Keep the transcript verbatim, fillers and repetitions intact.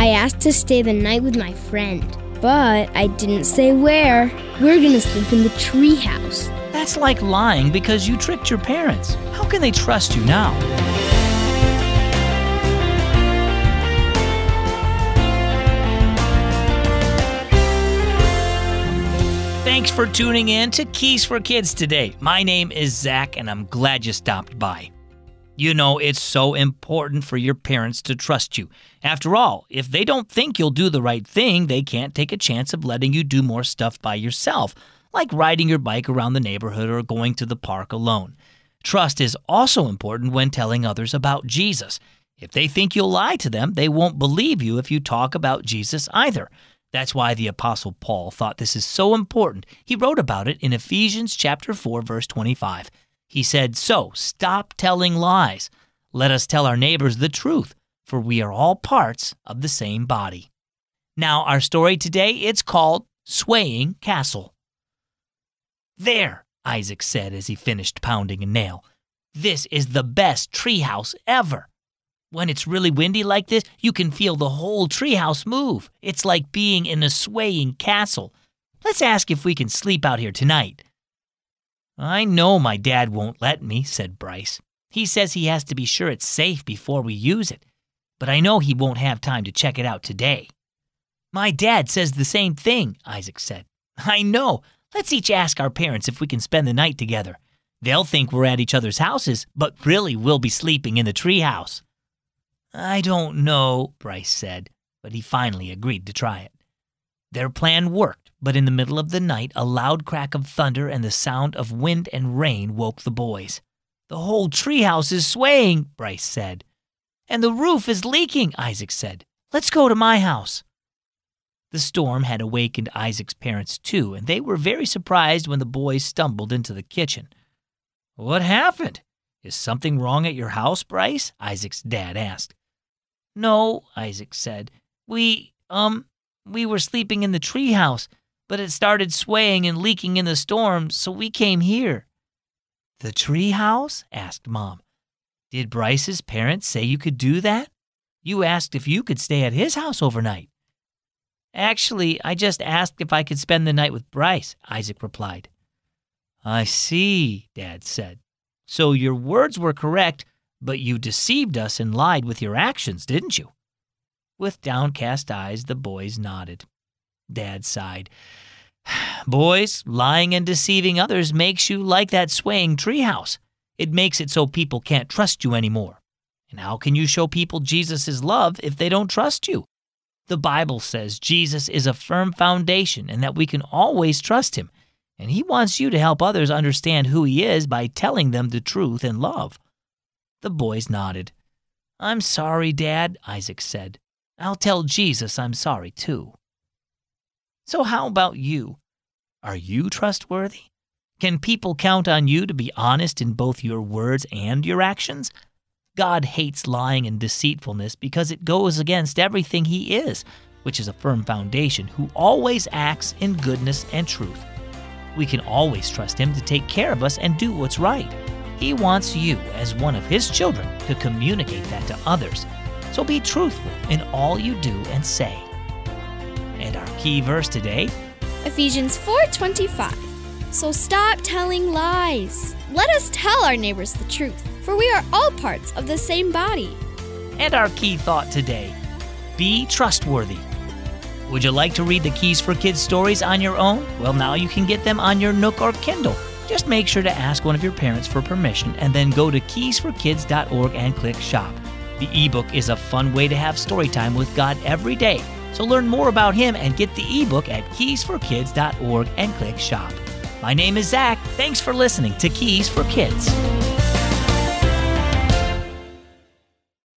I asked to stay the night with my friend, but I didn't say where. We're gonna sleep in the treehouse. That's like lying because you tricked your parents. How can they trust you now? Thanks for tuning in to Keys for Kids today. My name is Zach, and I'm glad you stopped by. You know, it's so important for your parents to trust you. After all, if they don't think you'll do the right thing, they can't take a chance of letting you do more stuff by yourself, like riding your bike around the neighborhood or going to the park alone. Trust is also important when telling others about Jesus. If they think you'll lie to them, they won't believe you if you talk about Jesus either. That's why the Apostle Paul thought this is so important. He wrote about it in Ephesians chapter four, verse twenty-five. He said, "So, stop telling lies. Let us tell our neighbors the truth, for we are all parts of the same body." Now, our story today, it's called Swaying Castle. "There," Isaac said as he finished pounding a nail. "This is the best treehouse ever. When it's really windy like this, you can feel the whole treehouse move. It's like being in a swaying castle. Let's ask if we can sleep out here tonight." "I know my dad won't let me," said Bryce. "He says he has to be sure it's safe before we use it. But I know he won't have time to check it out today." "My dad says the same thing," Isaac said. "I know. Let's each ask our parents if we can spend the night together. They'll think we're at each other's houses, but really we'll be sleeping in the treehouse." "I don't know," Bryce said, but he finally agreed to try it. Their plan worked, but in the middle of the night, a loud crack of thunder and the sound of wind and rain woke the boys. "The whole treehouse is swaying," Bryce said. "And the roof is leaking," Isaac said. "Let's go to my house." The storm had awakened Isaac's parents too, and they were very surprised when the boys stumbled into the kitchen. "What happened? Is something wrong at your house, Bryce?" Isaac's dad asked. "No," Isaac said. We, um, we were sleeping in the treehouse, but it started swaying and leaking in the storm, so we came here." "The treehouse?" asked Mom. "Did Bryce's parents say you could do that? You asked if you could stay at his house overnight." "Actually, I just asked if I could spend the night with Bryce," Isaac replied. "I see," Dad said. "So your words were correct, but you deceived us and lied with your actions, didn't you?" With downcast eyes, the boys nodded. Dad sighed. "Boys, lying and deceiving others makes you like that swaying treehouse. It makes it so people can't trust you anymore. And how can you show people Jesus' love if they don't trust you? The Bible says Jesus is a firm foundation and that we can always trust him. And he wants you to help others understand who he is by telling them the truth in love." The boys nodded. "I'm sorry, Dad," Isaac said. "I'll tell Jesus I'm sorry, too." So how about you? Are you trustworthy? Can people count on you to be honest in both your words and your actions? God hates lying and deceitfulness because it goes against everything he is, which is a firm foundation, who always acts in goodness and truth. We can always trust him to take care of us and do what's right. He wants you, as one of his children, to communicate that to others. So be truthful in all you do and say. And our key verse today, Ephesians four twenty-five. "So stop telling lies. Let us tell our neighbors the truth, for we are all parts of the same body." And our key thought today, be trustworthy. Would you like to read the Keys for Kids stories on your own? Well, now you can get them on your Nook or Kindle. Just make sure to ask one of your parents for permission and then go to keys for kids dot org and click Shop. The ebook is a fun way to have story time with God every day. So learn more about him and get the ebook at keys for kids dot org and click Shop. My name is Zach. Thanks for listening to Keys for Kids.